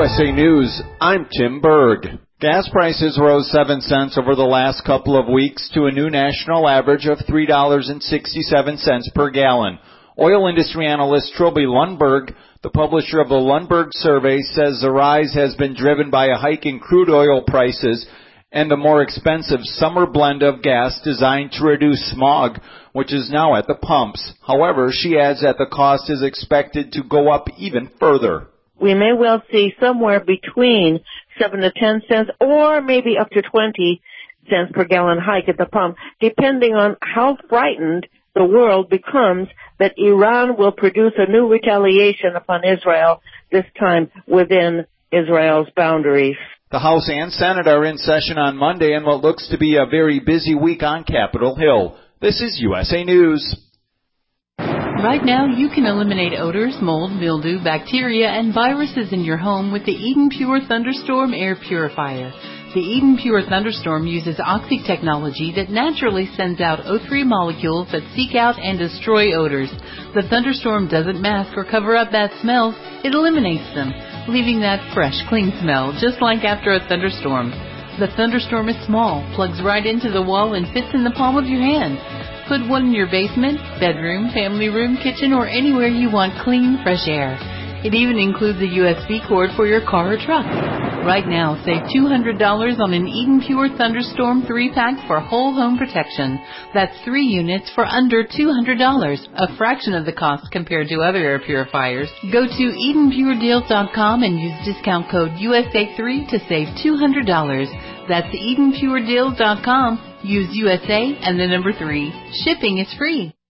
USA News, I'm Tim Berg. Gas prices rose 7 cents over the last couple of weeks to a new national average of $3.67 per gallon. Oil industry analyst Trilby Lundberg, the publisher of the Lundberg survey, says the rise has been driven by a hike in crude oil prices and the more expensive summer blend of gas designed to reduce smog, which is now at the pumps. However, she adds that the cost is expected to go up even further. We may well see somewhere between 7 to 10 cents or maybe up to 20 cents per gallon hike at the pump, depending on how frightened the world becomes that Iran will produce a new retaliation upon Israel, this time within Israel's boundaries. The House and Senate are in session on Monday in what looks to be a very busy week on Capitol Hill. This is USA News. Right now, you can eliminate odors, mold, mildew, bacteria, and viruses in your home with the Eden Pure Thunderstorm Air Purifier. The Eden Pure Thunderstorm uses Oxy technology that naturally sends out O3 molecules that seek out and destroy odors. The Thunderstorm doesn't mask or cover up bad smells, it eliminates them, leaving that fresh, clean smell, just like after a thunderstorm. The Thunderstorm is small, plugs right into the wall, and fits in the palm of your hand. Put one in your basement, bedroom, family room, kitchen, or anywhere you want clean, fresh air. It even includes a USB cord for your car or truck. Right now, save $200 on an Eden Pure Thunderstorm 3-pack for whole home protection. That's 3 units for under $200, a fraction of the cost compared to other air purifiers. Go to EdenPureDeals.com and use discount code USA3 to save $200. That's EdenPureDeals.com. Use USA and the number 3. Shipping is free.